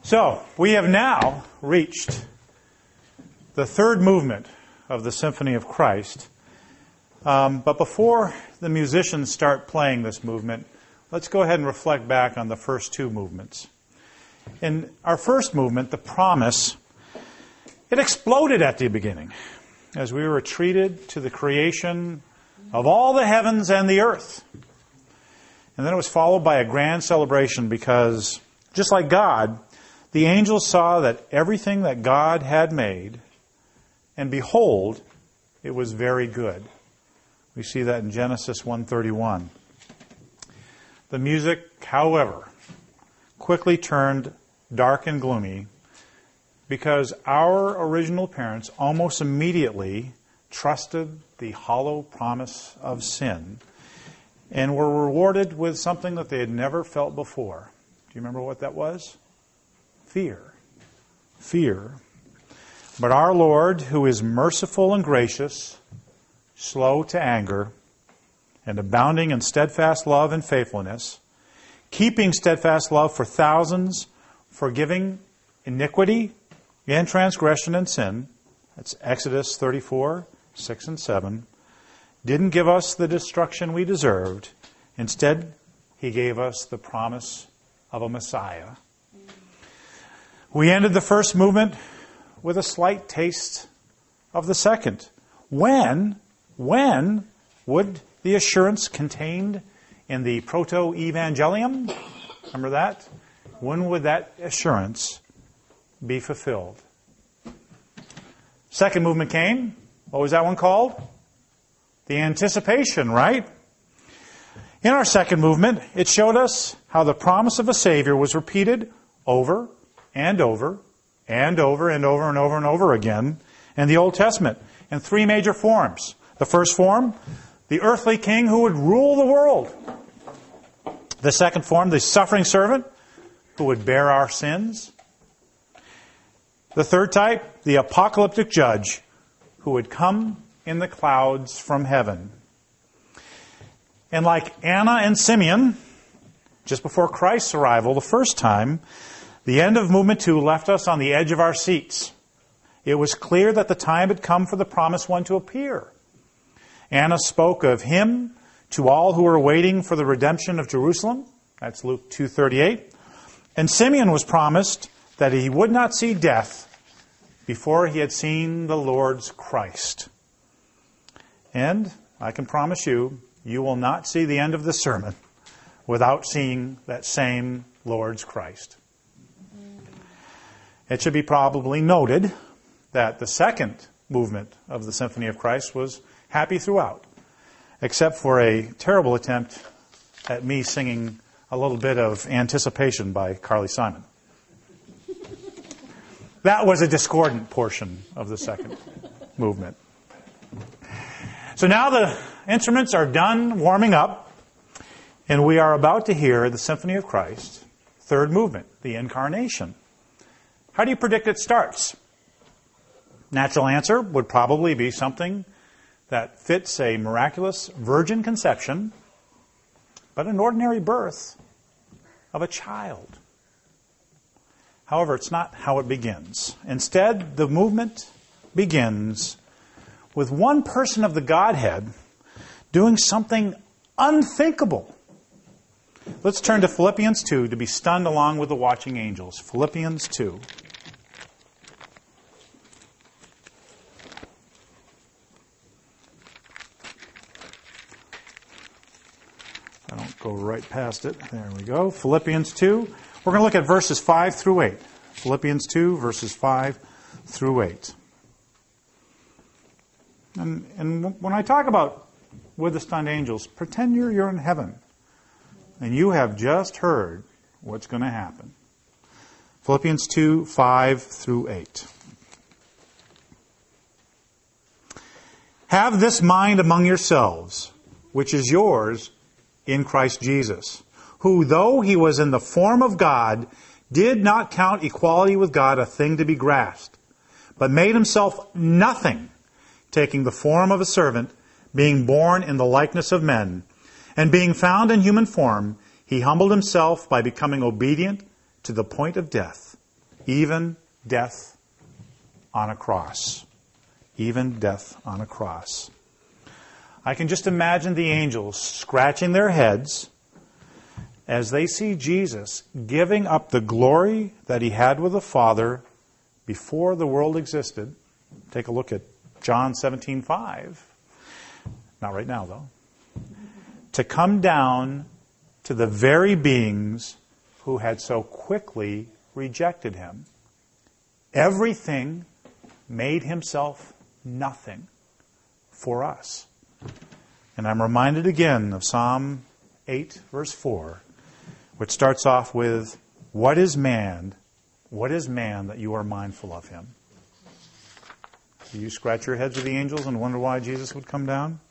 So, we have now reached the third movement of the Symphony of Christ. But before the musicians start playing this movement, let's go ahead and reflect back on the first two movements. In our first movement, the promise, it exploded at the beginning as we were treated to the creation of all the heavens and the earth. And then it was followed by a grand celebration because, just like God, the angels saw that everything that God had made, and behold, it was very good. We see that in Genesis 1:31. The music, however, quickly turned dark and gloomy because our original parents almost immediately trusted the hollow promise of sin and were rewarded with something that they had never felt before. Do you remember what that was? Fear. Fear. But our Lord, who is merciful and gracious, slow to anger, and abounding in steadfast love and faithfulness, keeping steadfast love for thousands, forgiving iniquity and transgression and sin, that's Exodus 34, 6 and 7, didn't give us the destruction we deserved. Instead, He gave us the promise of a Messiah. We ended the first movement with a slight taste of the second. When would the assurance contained in the Proto-Evangelium, remember that? When would that assurance be fulfilled? Second movement came. What was that one called? The anticipation, right? In our second movement, it showed us how the promise of a Savior was repeated over and over and over and over and over and over again in the Old Testament in three major forms. The first form, the earthly king who would rule the world. The second form, the suffering servant who would bear our sins. The third type, the apocalyptic judge who would come in the clouds from heaven. And like Anna and Simeon, just before Christ's arrival the first time, the end of Movement 2 left us on the edge of our seats. It was clear that the time had come for the promised one to appear. Anna spoke of Him to all who were waiting for the redemption of Jerusalem. That's Luke 2:38. And Simeon was promised that he would not see death before he had seen the Lord's Christ. And I can promise you, you will not see the end of this sermon without seeing that same Lord's Christ. It should be probably noted that the second movement of the Symphony of Christ was happy throughout, except for a terrible attempt at me singing a little bit of Anticipation by Carly Simon. That was a discordant portion of the second movement. So now the instruments are done warming up, and we are about to hear the Symphony of Christ, third movement, the Incarnation. How do you predict it starts? Natural answer would probably be something that fits a miraculous virgin conception, but an ordinary birth of a child. However, it's not how it begins. Instead, the movement begins with one person of the Godhead doing something unthinkable. Let's turn to Philippians 2 to be stunned along with the watching angels. Philippians 2. I don't go right past it. There we go. Philippians 2. We're going to look at verses 5 through 8. Philippians 2, verses 5 through 8. And when I talk about with the stunned angels, pretend you're in heaven. And you have just heard what's going to happen. Philippians 2, 5 through 8. Have this mind among yourselves, which is yours in Christ Jesus, who, though He was in the form of God, did not count equality with God a thing to be grasped, but made Himself nothing, taking the form of a servant, being born in the likeness of men, and being found in human form, He humbled Himself by becoming obedient to the point of death, even death on a cross. Even death on a cross. I can just imagine the angels scratching their heads as they see Jesus giving up the glory that he had with the Father before the world existed. Take a look at John 17:5. Not right now, though. To come down to the very beings who had so quickly rejected him. Everything made himself nothing for us. And I'm reminded again of Psalm 8, verse 4, which starts off with, What is man that you are mindful of him? Do you scratch your heads with the angels and wonder why Jesus would come down?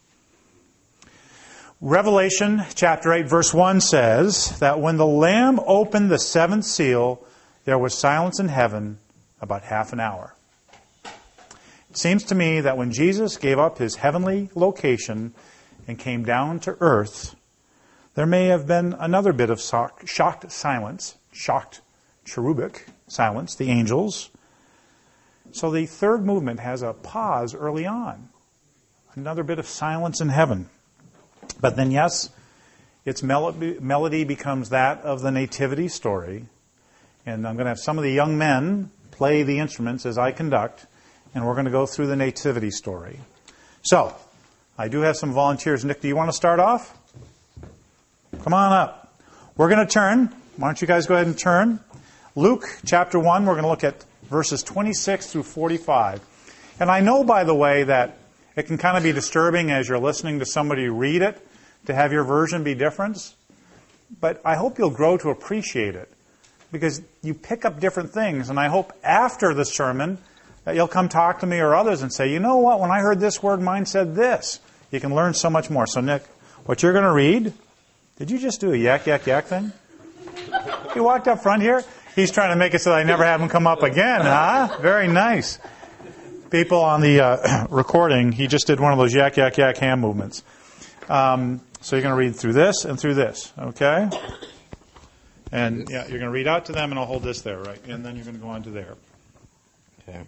Revelation chapter 8, verse 1 says that when the Lamb opened the seventh seal, there was silence in heaven about half an hour. It seems to me that when Jesus gave up his heavenly location and came down to earth, there may have been another bit of shocked silence, shocked cherubic silence, the angels. So the third movement has a pause early on. Another bit of silence in heaven. But then, yes, its melody becomes that of the nativity story. And I'm going to have some of the young men play the instruments as I conduct, and we're going to go through the nativity story. So, I do have some volunteers. Nick, do you want to start off? Come on up. We're going to turn. Why don't you guys go ahead and turn? Luke chapter 1, we're going to look at verses 26 through 45. And I know, by the way, that it can kind of be disturbing as you're listening to somebody read it to have your version be different. But I hope you'll grow to appreciate it because you pick up different things. And I hope after the sermon that you'll come talk to me or others and say, you know what, when I heard this word, mine said this. You can learn so much more. So, Nick, what you're going to read, did you just do a yak, yak, yak thing? He walked up front here. He's trying to make it so that I never have him come up again, huh? Very nice. People on the recording, he just did one of those yak, yak, yak hand movements. So you're going to read through this and through this, okay? And yeah, you're going to read out to them, and I'll hold this there, right? And then you're going to go on to there. Okay.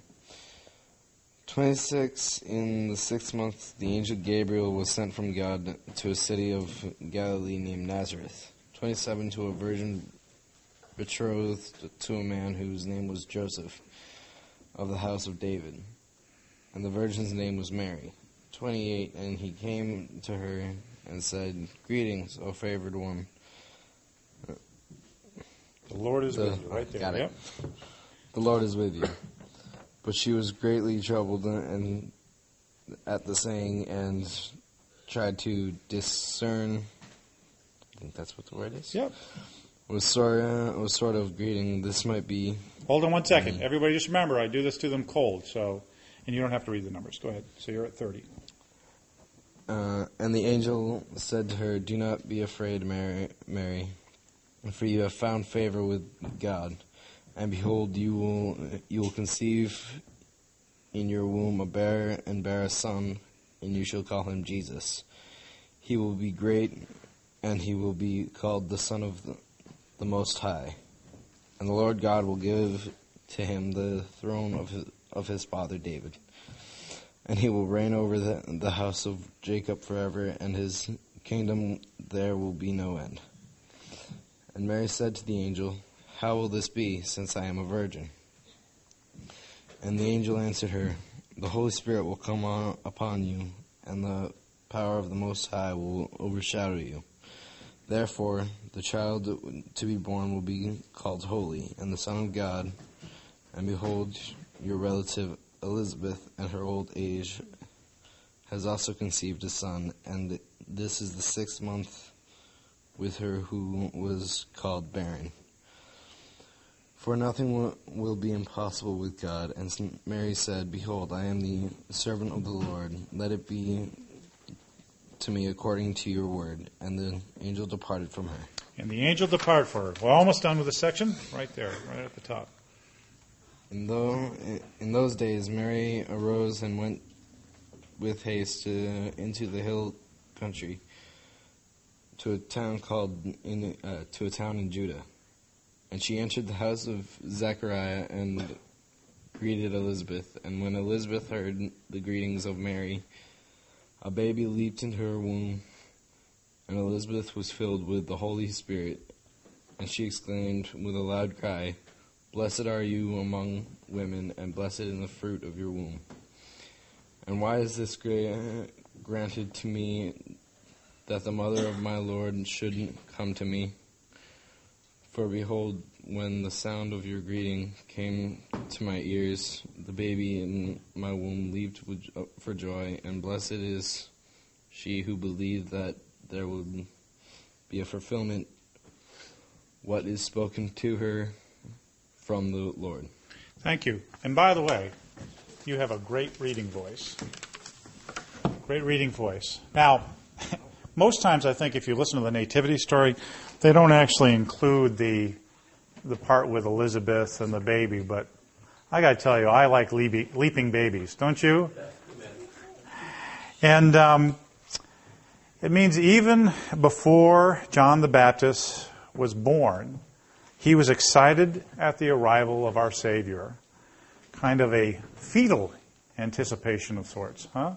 26, in the 6th month, the angel Gabriel was sent from God to a city of Galilee named Nazareth. 27, to a virgin betrothed to a man whose name was Joseph, of the house of David. And the virgin's name was Mary. 28, and he came to her and said, Greetings, O favored one. The Lord is with you, right there. Got it. Yep. The Lord is with you. But she was greatly troubled and at the saying and tried to discern. I think that's what the word is. Yep. Was sort of greeting. This might be. Hold on one second. Everybody just remember, I do this to them cold, so, and you don't have to read the numbers. Go ahead. So you're at 30. And the angel said to her, Do not be afraid, Mary, for you have found favor with God. And behold, you will conceive in your womb and bear a son, and you shall call him Jesus. He will be great, and he will be called the Son of the Most High. And the Lord God will give to him the throne of his father David. And he will reign over the house of Jacob forever, and his kingdom there will be no end. And Mary said to the angel, How will this be, since I am a virgin? And the angel answered her, The Holy Spirit will come upon you, and the power of the Most High will overshadow you. Therefore, the child to be born will be called Holy, and the Son of God. And behold, your relative Elizabeth, in her old age, has also conceived a son, and this is the 6th month with her who was called barren. For nothing will be impossible with God. And Mary said, Behold, I am the servant of the Lord. Let it be to me according to your word. And the angel departed from her. And the angel departed for her. We're almost done with the section. Right there, right at the top. In those days, Mary arose and went with haste into the hill country to a town in Judah. And she entered the house of Zechariah and greeted Elizabeth. And when Elizabeth heard the greetings of Mary, a baby leaped into her womb, and Elizabeth was filled with the Holy Spirit. And she exclaimed with a loud cry, "Blessed are you among women, and blessed is the fruit of your womb. And why is this granted to me, that the mother of my Lord should come to me? For behold, when the sound of your greeting came to my ears, the baby in my womb leaped for joy, and blessed is she who believed that there would be a fulfillment what is spoken to her from the Lord." Thank you. And by the way, you have a great reading voice. Great reading voice. Now, most times I think if you listen to the nativity story, they don't actually include the part with Elizabeth and the baby, but I got to tell you, I like leaping babies, don't you? And it means even before John the Baptist was born, he was excited at the arrival of our Savior. Kind of a fetal anticipation of sorts, huh?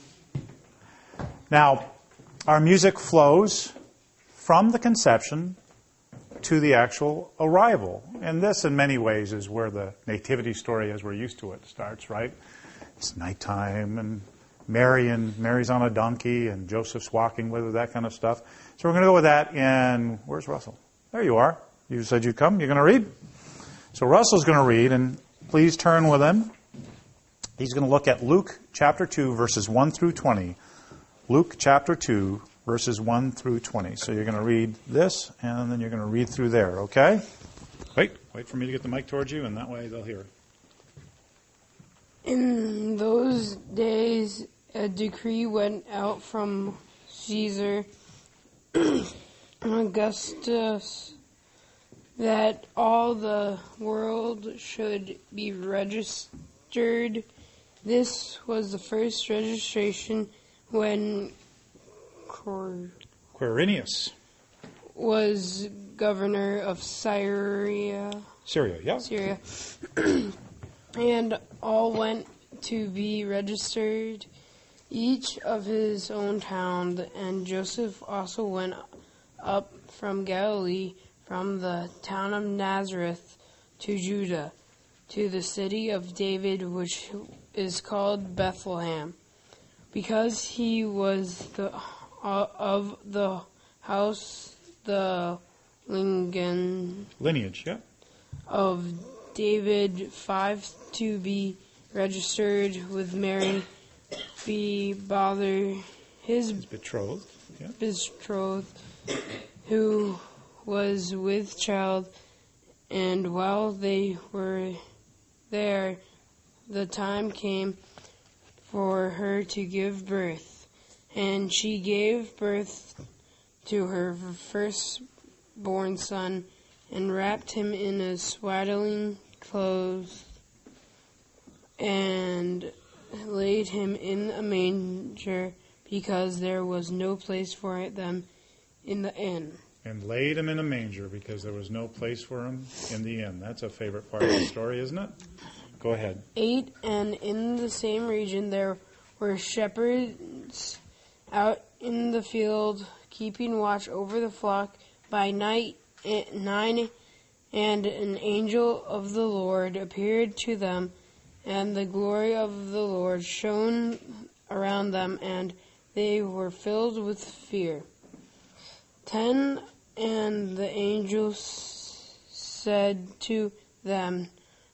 Now, our music flows from the conception to the actual arrival. And this, in many ways, is where the nativity story, as we're used to it, starts, right? It's nighttime, and Mary's on a donkey, and Joseph's walking with her, that kind of stuff. So we're going to go with that in, where's Russell? There you are. You said you'd come. You're going to read? So Russell's going to read, and please turn with him. He's going to look at Luke chapter 2, verses 1 through 20. Luke chapter 2, verses 1 through 20. So you're going to read this, and then you're going to read through there, okay? Wait for me to get the mic towards you, and that way they'll hear it. In those days, a decree went out from Caesar Augustus that all the world should be registered. This was the first registration when Quirinius was governor of Syria. Syria. And all went to be registered, each of his own town. And Joseph also went up from Galilee, from the town of Nazareth to Judah, to the city of David, which is called Bethlehem, because he was of the house, the lineage, of David, 5 to be registered with Mary, his betrothed, who was with child. And while they were there, the time came for her to give birth. And she gave birth to her firstborn son, and wrapped him in a swaddling clothes, and laid him in a manger, because there was no place for them in the inn. And laid him in a manger because there was no place for him in the inn. That's a favorite part of the story, isn't it? Go ahead. 8, and in the same region there were shepherds out in the field, keeping watch over the flock by night. 9, and an angel of the Lord appeared to them, and the glory of the Lord shone around them, and they were filled with fear. 10, and the angel said to them,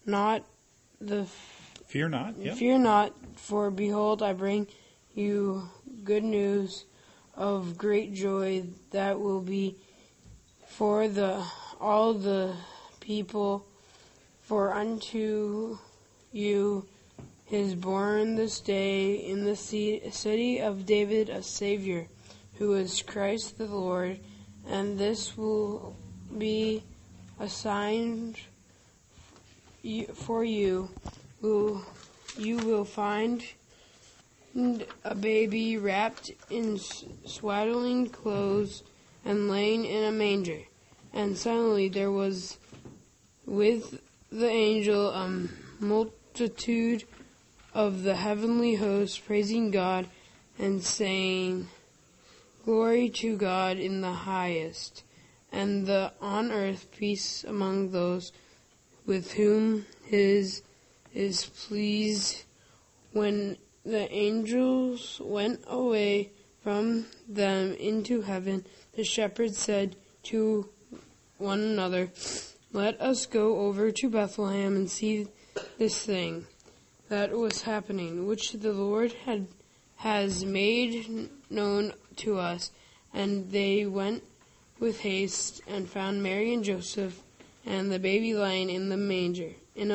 Fear not. Yeah. Fear not, for behold, I bring you good news of great joy that will be for all the people. For unto you is born this day in the city of David a Savior, who is Christ the Lord. And this will be a sign for you. You will find a baby wrapped in swaddling clothes and laying in a manger. And suddenly there was with the angel a multitude of the heavenly host, praising God and saying, Glory to God in the highest, and on earth peace among those with whom His is pleased. When the angels went away from them into heaven, the shepherds said to one another, Let us go over to Bethlehem and see this thing that was happening, which the Lord has made known to us. And they went with haste and found Mary and Joseph and the baby lying in a manger.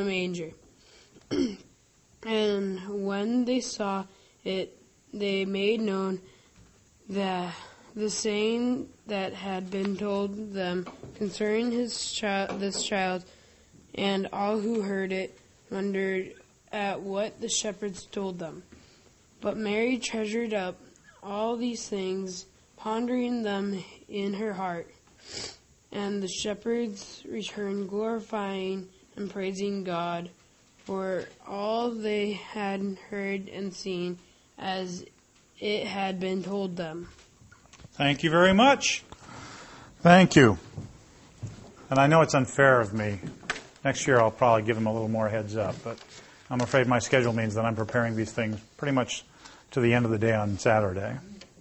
And when they saw it, they made known the saying that had been told them concerning this child, and all who heard it wondered at what the shepherds told them. But Mary treasured up all these things, pondering them in her heart. And the shepherds returned, glorifying and praising God for all they had heard and seen, as it had been told them. Thank you very much. Thank you. And I know it's unfair of me. Next year I'll probably give them a little more heads up, but I'm afraid my schedule means that I'm preparing these things pretty much to the end of the day on Saturday.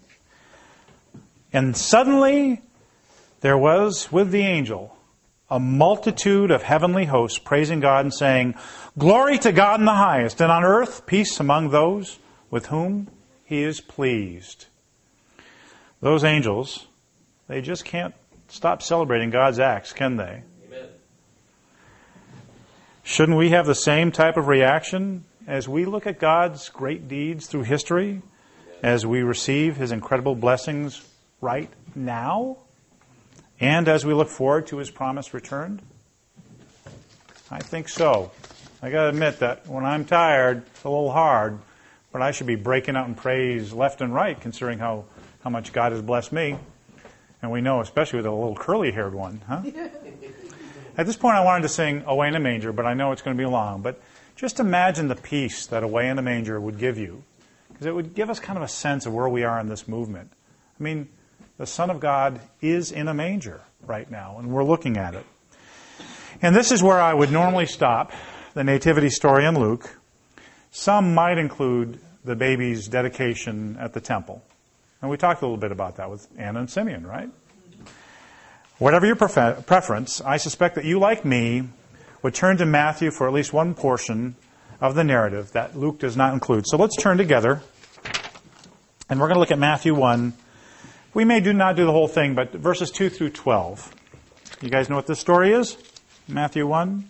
And suddenly there was with the angel a multitude of heavenly hosts praising God and saying, Glory to God in the highest, and on earth peace among those with whom He is pleased. Those angels, they just can't stop celebrating God's acts, can they? Amen. Shouldn't we have the same type of reaction as we look at God's great deeds through history, as we receive His incredible blessings right now, and as we look forward to His promised return? I think so. I got to admit that when I'm tired, it's a little hard, but I should be breaking out in praise left and right, considering how much God has blessed me. And we know, especially with a little curly-haired one, huh? At this point, I wanted to sing Away in a Manger, but I know it's going to be long. But just imagine the peace that Away in a Manger would give you, because it would give us kind of a sense of where we are in this movement. I mean, the Son of God is in a manger right now, and we're looking at it. And this is where I would normally stop the nativity story in Luke. Some might include the baby's dedication at the temple. And we talked a little bit about that with Anna and Simeon, right? Whatever your preference, I suspect that you, like me, would turn to Matthew for at least one portion of the narrative that Luke does not include. So let's turn together, and we're going to look at Matthew 1. We may not do the whole thing, but verses 2 through 12. You guys know what this story is? Matthew 1.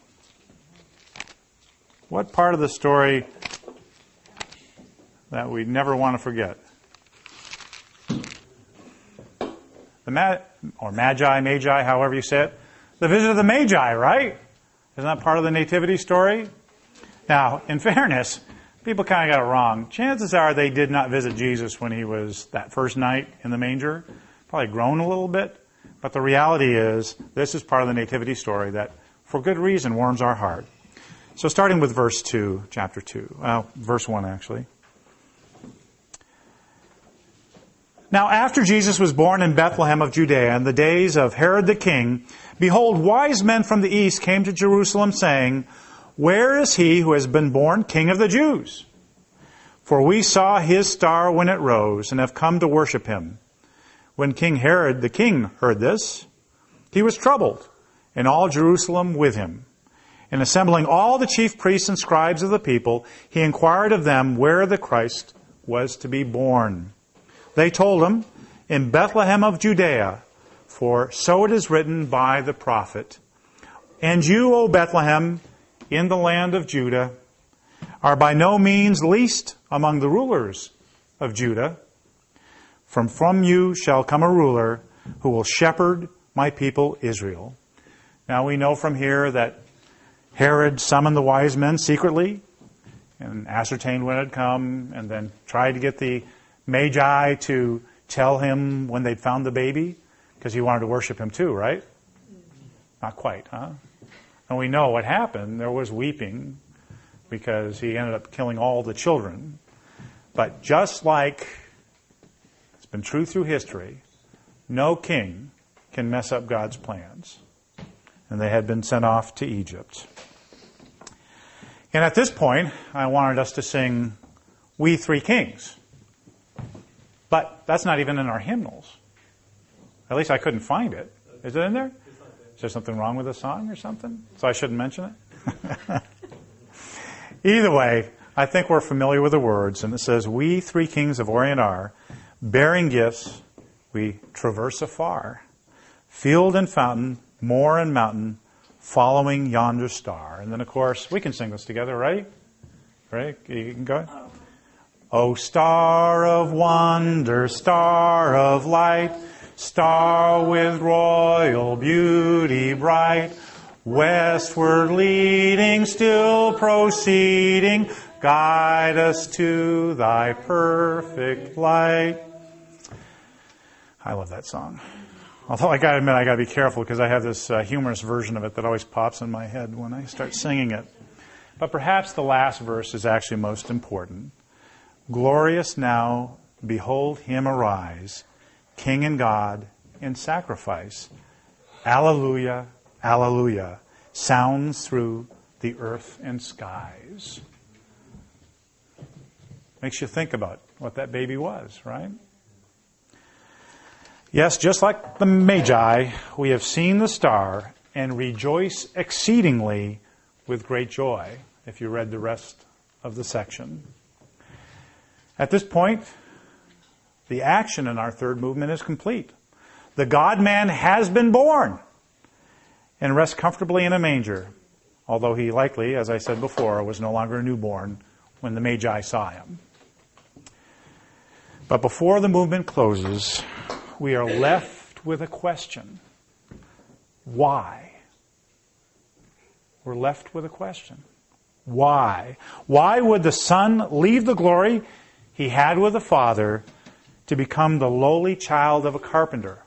What part of the story that we never want to forget? The Magi, however you say it. The visit of the Magi, right? Isn't that part of the nativity story? Now, in fairness, people kind of got it wrong. Chances are they did not visit Jesus when He was that first night in the manger. Probably grown a little bit. But the reality is, this is part of the nativity story that, for good reason, warms our heart. So starting with verse 2, chapter 2. Well, verse 1, actually. Now, after Jesus was born in Bethlehem of Judea in the days of Herod the king, behold, wise men from the east came to Jerusalem, saying, Where is he who has been born King of the Jews? For we saw his star when it rose, and have come to worship him. When King Herod the king heard this, he was troubled, and all Jerusalem with him. And assembling all the chief priests and scribes of the people, he inquired of them where the Christ was to be born. They told him, In Bethlehem of Judea, for so it is written by the prophet, And you, O Bethlehem, in the land of Judah, are by no means least among the rulers of Judah. For from you shall come a ruler who will shepherd my people Israel. Now we know from here that Herod summoned the wise men secretly and ascertained when it had come, and then tried to get the Magi to tell him when they'd found the baby, because he wanted to worship him too, right? Not quite, huh? And we know what happened. There was weeping because he ended up killing all the children. But just like it's been true through history, no king can mess up God's plans. And they had been sent off to Egypt. And at this point, I wanted us to sing We Three Kings. But that's not even in our hymnals. At least I couldn't find it. Is it in there? Is there something wrong with the song or something? So I shouldn't mention it? Either way, I think we're familiar with the words. And it says, We three kings of Orient are, bearing gifts, we traverse afar. Field and fountain, moor and mountain, following yonder star. And then, of course, we can sing this together, right? Right? You can go ahead. O star of wonder, star of light, star with royal beauty bright, westward leading, still proceeding, guide us to thy perfect light. I love that song. Although I gotta admit, I gotta be careful because I have this humorous version of it that always pops in my head when I start singing it. But perhaps the last verse is actually most important. Glorious now, behold him arise, King and God in sacrifice. Alleluia, alleluia, sounds through the earth and skies. Makes you think about what that baby was, right? Yes, just like the Magi, we have seen the star and rejoice exceedingly with great joy, if you read the rest of the section. At this point, the action in our third movement is complete. The God-man has been born and rests comfortably in a manger, although he likely, as I said before, was no longer a newborn when the Magi saw him. But before the movement closes, we are left with a question. Why? We're left with a question. Why? Why would the Son leave the glory he had with the Father to become the lowly child of a carpenter?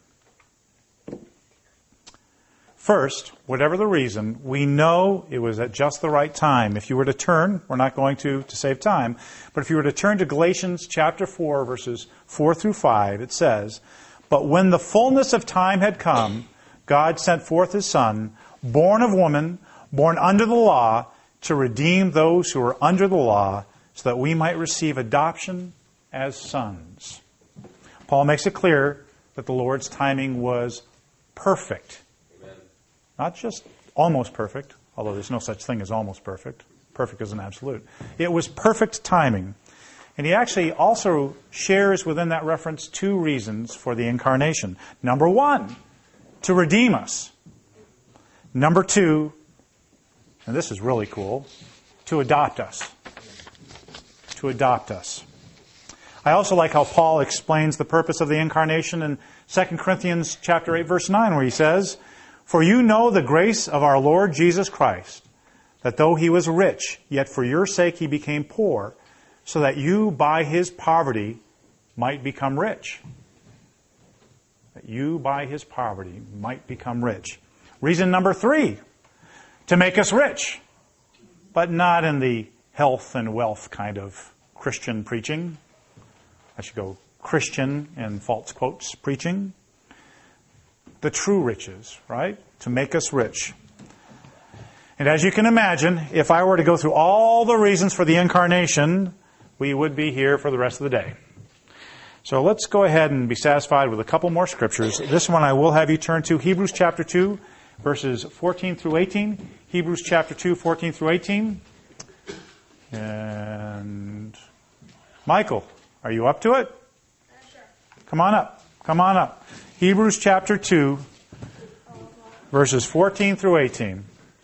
First, whatever the reason, we know it was at just the right time. If you were to turn, we're not going to save time, but if you were to turn to Galatians chapter 4, verses 4 through 5, it says, But when the fullness of time had come, God sent forth His Son, born of woman, born under the law, to redeem those who were under the law, so that we might receive adoption as sons. Paul makes it clear that the Lord's timing was perfect. Amen. Not just almost perfect, although there's no such thing as almost perfect. Perfect is an absolute. It was perfect timing. And he actually also shares within that reference two reasons for the incarnation. Number one, to redeem us. Number two, and this is really cool, to adopt us. To adopt us. I also like how Paul explains the purpose of the incarnation in 2 Corinthians chapter 8, verse 9, where he says, For you know the grace of our Lord Jesus Christ, that though he was rich, yet for your sake he became poor, so that you by his poverty might become rich. That you by his poverty might become rich. Reason number 3, to make us rich, but not in the health and wealth kind of Christian preaching. I should go Christian and false quotes preaching. The true riches, right? To make us rich. And as you can imagine, if I were to go through all the reasons for the incarnation, we would be here for the rest of the day. So let's go ahead and be satisfied with a couple more scriptures. This one I will have you turn to Hebrews chapter 2, verses 14 through 18. Hebrews chapter 2, 14 through 18. And Michael, are you up to it? Sure. Come on up. Come on up. Hebrews chapter 2, verses 14 through 18.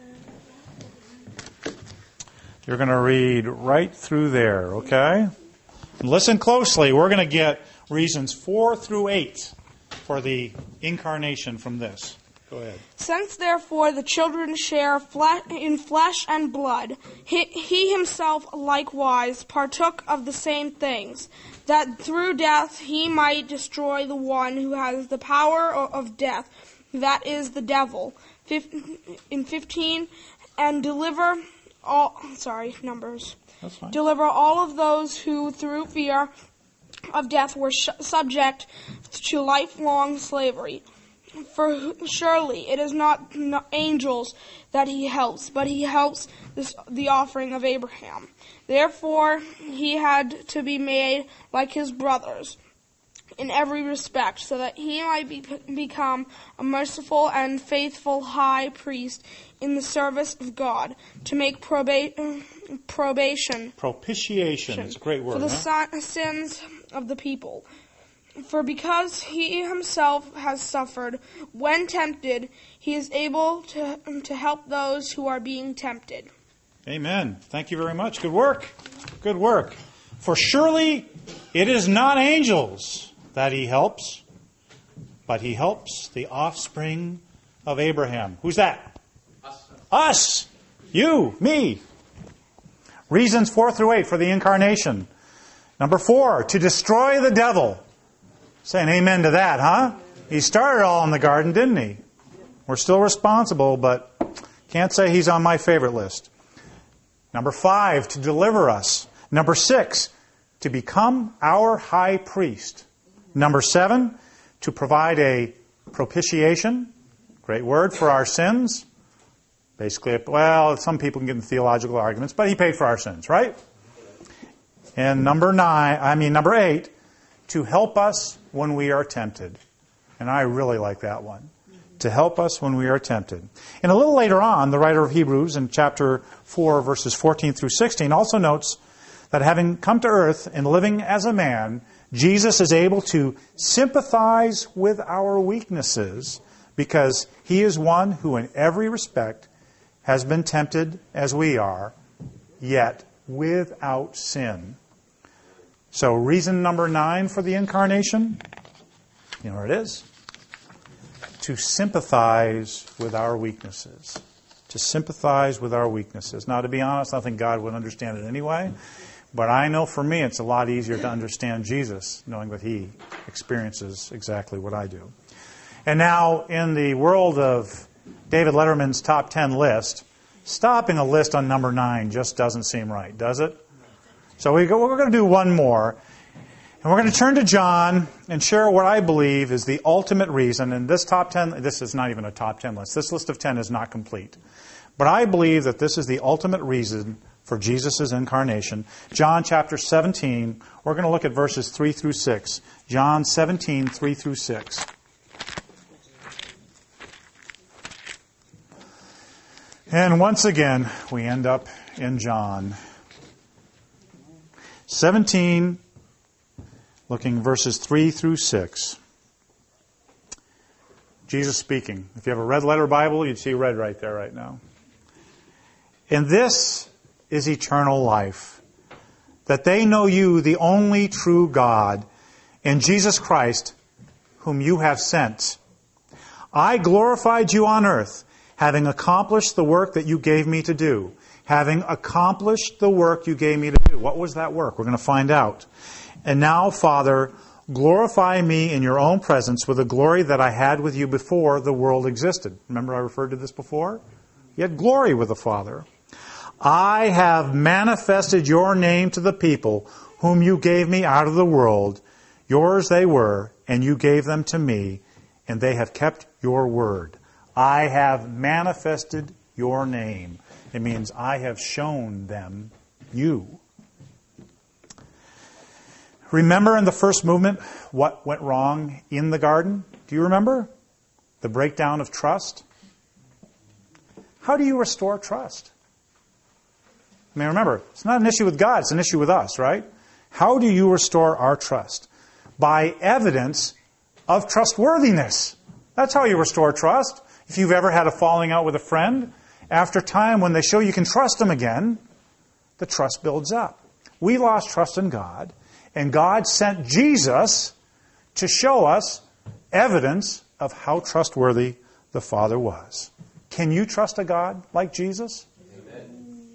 You're going to read right through there, okay? Listen closely. We're going to get reasons 4 through 8 for the incarnation from this. Go ahead. Since therefore the children share in flesh and blood, he himself likewise partook of the same things, that through death he might destroy the one who has the power of death, that is the devil, in 15, and deliver all. Numbers. That's fine. Deliver all of those who, through fear of death, were subject to lifelong slavery. For surely it is not angels that he helps, but he helps the offering of Abraham. Therefore he had to be made like his brothers in every respect, so that he might become a merciful and faithful high priest in the service of God, to make propitiation. Propitiation. It's a great word. For the sins of the people. For because he himself has suffered when tempted, he is able to help those who are being tempted. Amen. Thank you very much. Good work. Good work. For surely it is not angels that he helps, but he helps the offspring of Abraham. Who's that? Us. You. Me. Reasons 4 through 8 for the incarnation. Number 4, to destroy the devil. Saying amen to that, huh? He started all in the garden, didn't he? We're still responsible, but can't say he's on my favorite list. Number 5, to deliver us. Number 6, to become our high priest. Number 7, to provide a propitiation. Great word, for our sins. Basically, well, some people can get into theological arguments, but he paid for our sins, right? And number 8, to help us when we are tempted. And I really like that one. To help us when we are tempted. And a little later on, the writer of Hebrews in chapter 4, verses 14 through 16, also notes that having come to earth and living as a man, Jesus is able to sympathize with our weaknesses because he is one who in every respect has been tempted as we are, yet without sin. So reason number 9 for the incarnation, you know where it is? To sympathize with our weaknesses. To sympathize with our weaknesses. Now, to be honest, I think God would understand it anyway. But I know for me it's a lot easier to understand Jesus, knowing that he experiences exactly what I do. And now, in the world of David Letterman's top 10 list, stopping a list on number 9 just doesn't seem right, does it? So we're going to do one more. And we're going to turn to John and share what I believe is the ultimate reason. And this top 10, this is not even a top 10 list. This list of 10 is not complete. But I believe that this is the ultimate reason for Jesus' incarnation. John chapter 17, we're going to look at verses 3 through 6. John 17, 3 through 6. And once again, we end up in John 17, looking verses 3 through 6. Jesus speaking. If you have a red letter Bible, you'd see red right there right now. And this is eternal life, that they know you, the only true God, and Jesus Christ, whom you have sent. I glorified you on earth, having accomplished the work that you gave me to do. Having accomplished the work you gave me to do. What was that work? We're going to find out. And now, Father, glorify me in your own presence with the glory that I had with you before the world existed. Remember I referred to this before? You had glory with the Father. I have manifested your name to the people whom you gave me out of the world. Yours they were, and you gave them to me, and they have kept your word. I have manifested your name. It means I have shown them you. Remember in the first movement what went wrong in the garden? Do you remember? The breakdown of trust. How do you restore trust? I mean, remember, it's not an issue with God, it's an issue with us, right? How do you restore our trust? By evidence of trustworthiness. That's how you restore trust. If you've ever had a falling out with a friend, after time when they show you can trust them again, the trust builds up. We lost trust in God, and God sent Jesus to show us evidence of how trustworthy the Father was. Can you trust a God like Jesus? Amen.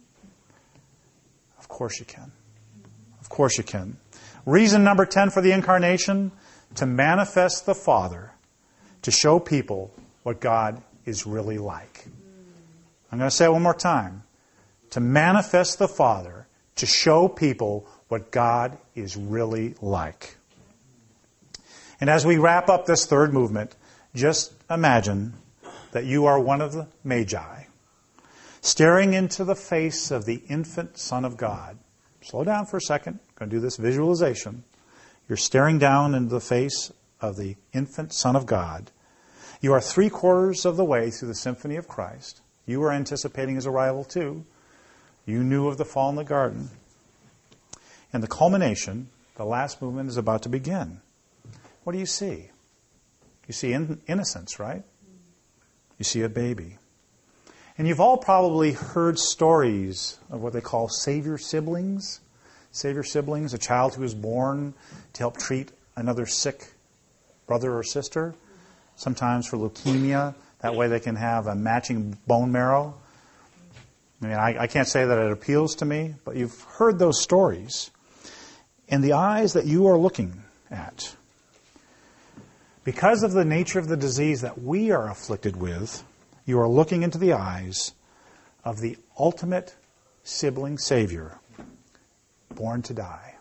Of course you can. Of course you can. Reason number 10 for the incarnation, to manifest the Father, to show people what God is really like. I'm going to say it one more time. To manifest the Father, to show people what God is really like. And as we wrap up this third movement, just imagine that you are one of the Magi, staring into the face of the infant Son of God. Slow down for a second. I'm going to do this visualization. You're staring down into the face of the infant Son of God. You are 3/4 of the way through the symphony of Christ. You were anticipating his arrival too. You knew of the fall in the garden. And the culmination, the last movement, is about to begin. What do you see? You see innocence, right? You see a baby. And you've all probably heard stories of what they call savior siblings. Savior siblings, a child who is born to help treat another sick brother or sister, sometimes for leukemia. That way they can have a matching bone marrow. I mean, I can't say that it appeals to me, but you've heard those stories. And the eyes that you are looking at, because of the nature of the disease that we are afflicted with, you are looking into the eyes of the ultimate sibling Savior, born to die.